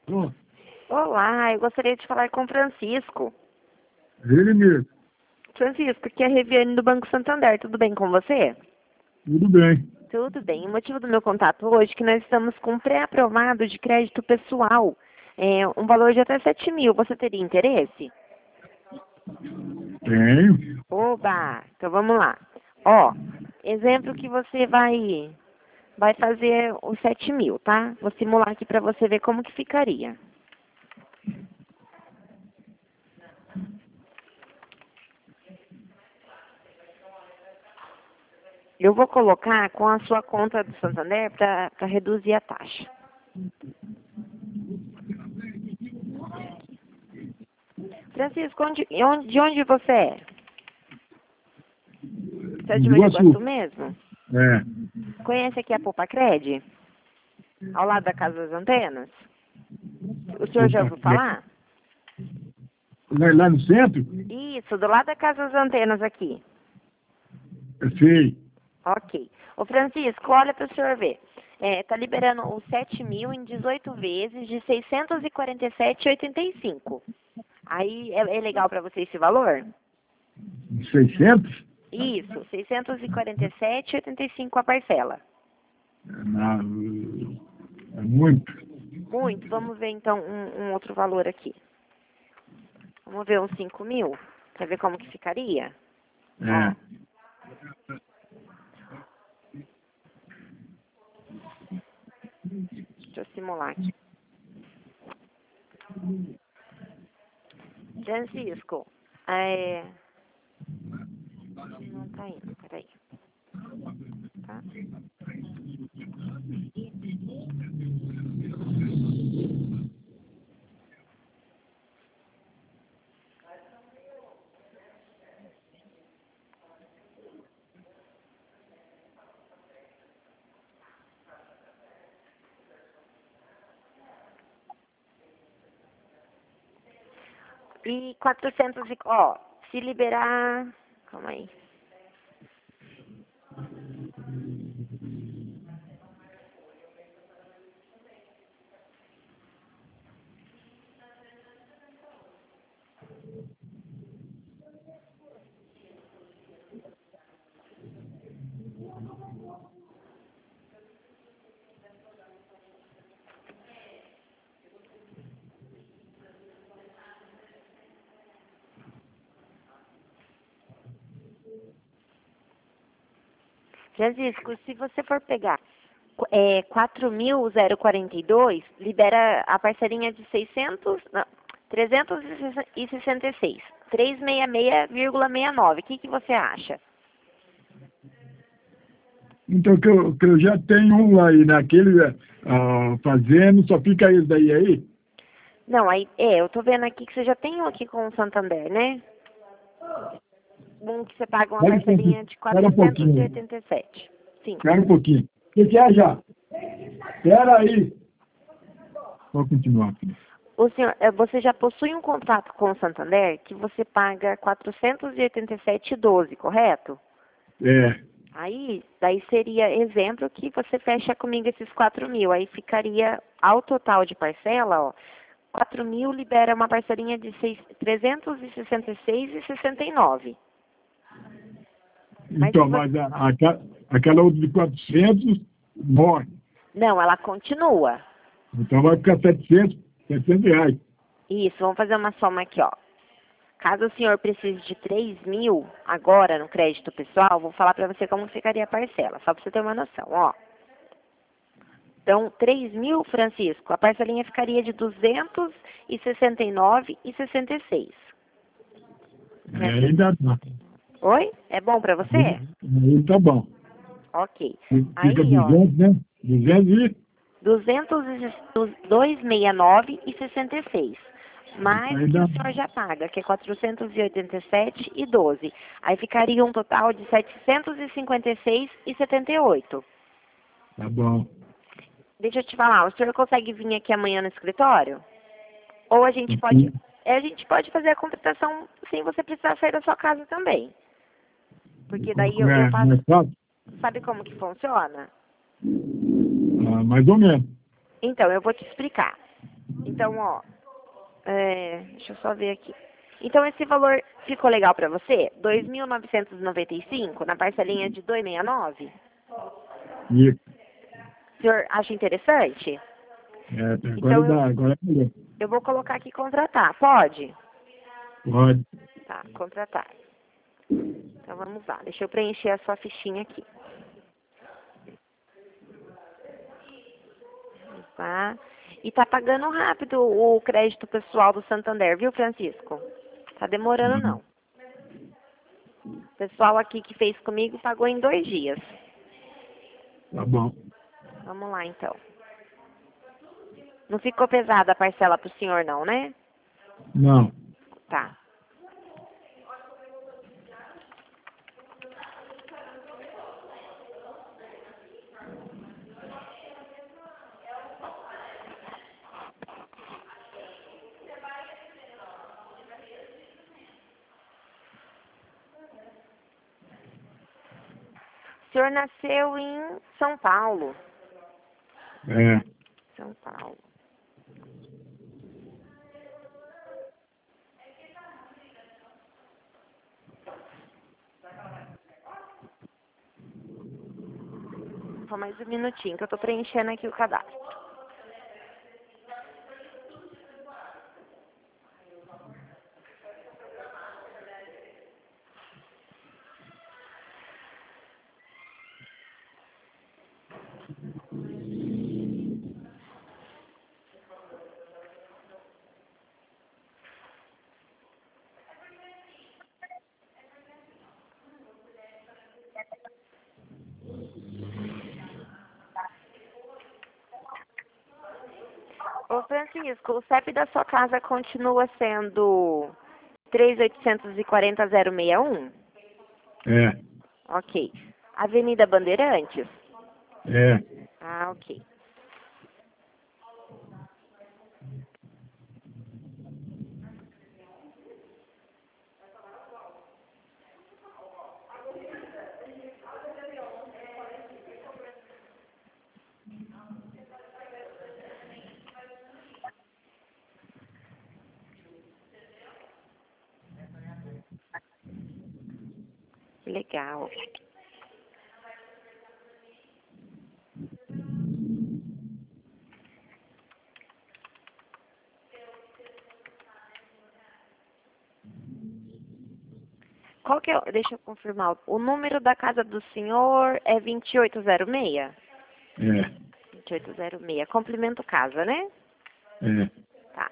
Ó, Olá, eu gostaria de falar com o Francisco. ele mesmo. Francisco, aqui é a Reviane do Banco Santander. Tudo bem com você? Tudo bem. Tudo bem. O motivo do meu contato hoje é que nós estamos com um pré-aprovado de crédito pessoal. Um valor de até 7 mil. Você teria interesse? Tenho. Oba! Então vamos lá. Ó, exemplo que você vai fazer os 7 mil, tá? Vou simular aqui para você ver como que ficaria. Eu vou colocar com a sua conta do Santander para reduzir a taxa. Francisco, de onde você é? Você é de Mogi Guaçu Iguaçu. mesmo? É. Conhece aqui a Popacred? Ao lado da Casa das Antenas? O senhor já Opa, ouviu falar? lá no centro? Isso, do lado da Casa das Antenas aqui. Eu sei. Ok. Ô Francisco, olha para o senhor ver. Tá liberando os 7 mil em 18 vezes de 647,85. Aí é legal para você esse valor? 600? Isso, 647,85 a parcela. É muito. Muito. Vamos ver então um outro valor aqui. Vamos ver uns 5 mil? Pra ver como que ficaria? É. Deixa eu simular aqui. Francisco, não tá indo, peraí. Tá? E 400 ó, se liberar, calma aí. Francisco, se você for pegar 4.042, libera a parcelinha de 600, não, 366, 366,69. O que você acha? Então, que eu já tenho um lá aí, naquele fazendo, só fica isso daí aí? Não, aí, eu tô vendo aqui que você já tem um aqui com o Santander, né? Um que você paga uma parcelinha de Espera um pouquinho. 487. Sim. Espera um pouquinho. O que é já? Espera aí. Pode continuar. O senhor, você já possui um contrato com o Santander que você paga 487,12, correto? É. Aí, daí seria exemplo que você fecha comigo esses 4 mil. Aí ficaria, ao total de parcela, ó, 4 mil libera uma parcelinha de 366,69. Mas se Então, você... mas aquela outra de 400 morre. Não, ela continua. Então vai ficar 700 reais. Isso, vamos fazer uma soma aqui, ó. Caso o senhor precise de 3 mil agora no crédito pessoal, vou falar para você como ficaria a parcela, só para você ter uma noção, ó. Então, 3 mil, Francisco, a parcelinha ficaria de 269,66. Ainda dá. Oi? É bom para você? Aí tá bom. Ok. Fica Aí, ó, 200, né? 200 e... 269,66. Mais Aí que dá. o senhor já paga, que é 487,12. Aí ficaria um total de 756,78. Tá bom. Deixa eu te falar, o senhor consegue vir aqui amanhã no escritório? Ou a gente pode fazer a contratação sem você precisar sair da sua casa também. Porque daí eu faço, Não é fácil? sabe como que funciona? Mais ou menos. Então, eu vou te explicar. Então, ó, deixa eu só ver aqui. Então, esse valor ficou legal pra você? 2.995 na parcelinha de 269? Isso. O senhor acha interessante? Agora Então, dá, agora é melhor. eu vou colocar aqui contratar. Pode? Pode. Tá, contratar. Então, vamos lá. Deixa eu preencher a sua fichinha aqui. Tá? E tá pagando rápido o crédito pessoal do Santander, viu, Francisco? Tá demorando, não. O pessoal aqui que fez comigo pagou em 2 dias. Tá bom. Vamos lá, então. Não ficou pesada a parcela pro senhor, não, né? Não. Tá. O senhor nasceu em São Paulo. É. São Paulo. Só mais um minutinho que eu tô preenchendo aqui o cadastro. Ô, Francisco, o CEP da sua casa continua sendo 3.840.061? É. Ok. Avenida Bandeirantes? É. Ah, ok. Legal. Qual que é, deixa eu confirmar, o número da casa do senhor é 2806? É. 2806, complemento casa, né? É. Tá.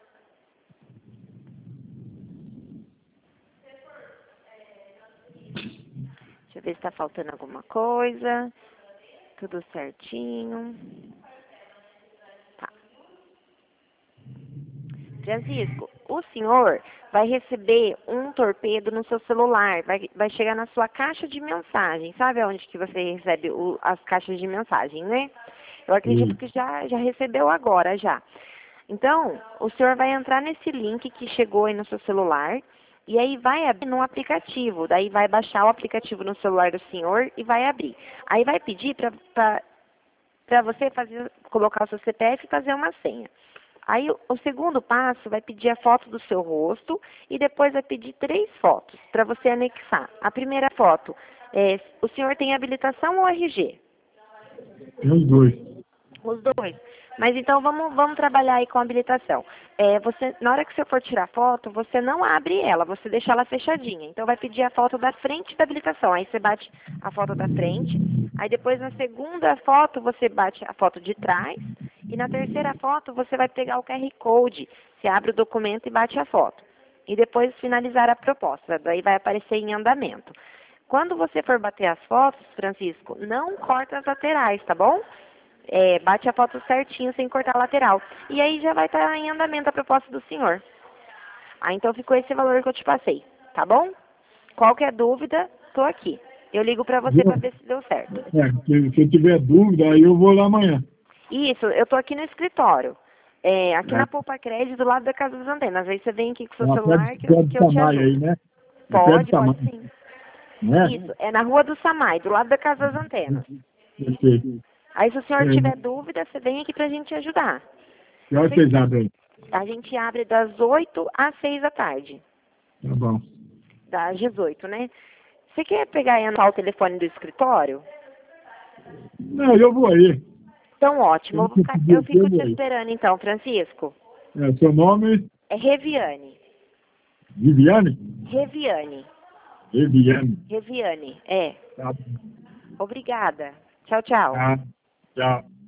Deixa eu ver se tá faltando alguma coisa. Tudo certinho. Tá. Francisco, o senhor vai receber um torpedo no seu celular. Vai chegar na sua caixa de mensagem. Sabe onde que você recebe as caixas de mensagem, né? Eu acredito que já recebeu agora, já. Então, o senhor vai entrar nesse link que chegou aí no seu celular e aí vai abrir num aplicativo. Daí vai baixar o aplicativo no celular do senhor e vai abrir. Aí vai pedir para você colocar o seu CPF e fazer uma senha. Aí o segundo passo vai pedir a foto do seu rosto e depois vai pedir 3 fotos para você anexar. A primeira foto, o senhor tem habilitação ou RG? Tem os dois. Os dois. Mas então vamos trabalhar aí com a habilitação. Na hora que você for tirar foto, você não abre ela, você deixa ela fechadinha. Então vai pedir a foto da frente da habilitação. Aí você bate a foto da frente. Aí depois na segunda foto você bate a foto de trás. E na terceira foto você vai pegar o QR Code. Você abre o documento e bate a foto. E depois finalizar a proposta. Daí vai aparecer em andamento. Quando você for bater as fotos, Francisco, não corta as laterais, tá bom? Bate a foto certinho, sem cortar a lateral. E aí já vai estar em andamento a proposta do senhor. Então ficou esse valor que eu te passei, tá bom? Qualquer dúvida, tô aqui. Eu ligo pra você pra ver se deu certo. Se eu tiver dúvida, aí eu vou lá amanhã. Isso, eu tô aqui no escritório. Aqui na Poupa Crédito, do lado da Casa das Antenas. Aí você vem aqui com o seu celular que eu te ajudo. Aí, né? Pode sim. Né? Isso, é na Rua do Samai, do lado da Casa das Antenas. Perfeito. Aí se o senhor tiver dúvida, você vem aqui pra gente ajudar. Que hora vocês abrem? A gente abre das 8 às 6 da tarde. Tá bom. Das 18, né? Você quer pegar e anotar o telefone do escritório? Não, eu vou aí. Então, ótimo. Eu fico te esperando, então, Francisco. Seu nome? É Reviane. Viviane? Reviane. Viviane. Reviane, é. Tá. Obrigada. Tchau, tchau. Tá. Tchau.